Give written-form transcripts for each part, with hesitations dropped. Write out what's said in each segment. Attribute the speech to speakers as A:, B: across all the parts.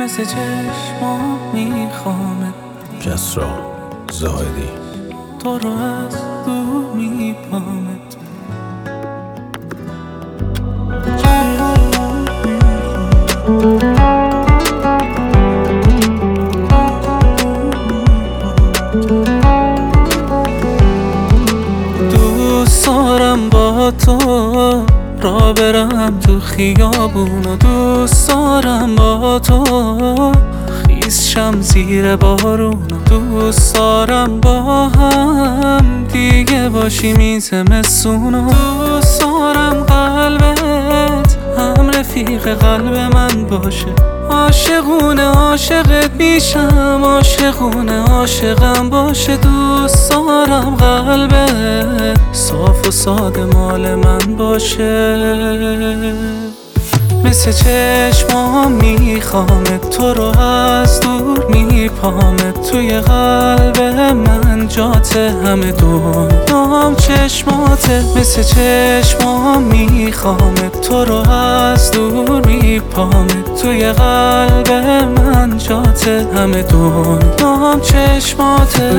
A: مثل چشمام میخوامت.
B: کسرا زاهدی
A: تو رو از دور میپامت. دوست دارم با تو را برم تو خیابون و دوست دارم با تو خیس شم زیر بارون و دوست دارم با هم دیگه باشیم این زمستون و دوست دارم قلبت هم رفیق قلب من باشه. عاشقونه عاشقت میشم، عاشقونه عاشقم باشه. دوست دارم قلبت صاف و ساده مال من باشه. مثل چشمام میخوامت، تو رو از دور میپامت. توی قلب من جاته همه دنیام چشماته. مثل چشمام میخوامت، تو رو از دور میپامت. توی قلب من جاته همه دنیام چشماته.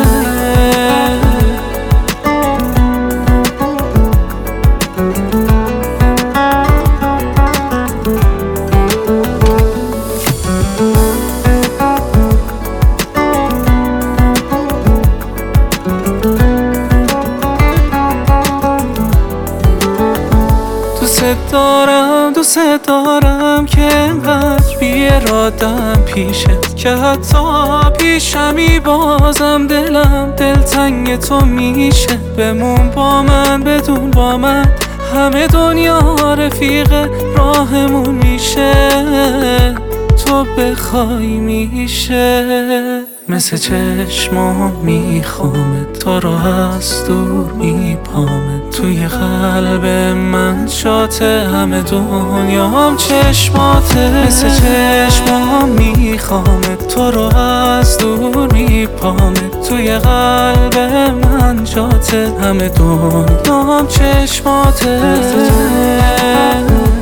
A: دوست دارم که انقدر بی‌اراده‌ام پیشت که حتی پیشمی بازم دلم دلتنگ تو میشه. بمون با من بدون با من همه دنیا رفیق راهمون میشه. تو بخوای میشه. مثل چشمام میخوامت، تو رو از دور میپامت. توی قلب من شاته همه دنیام چشماته. مثل چشمام میخوامت، تو رو از دور میپامت. توی قلب من جاته همه دنیام چشماته.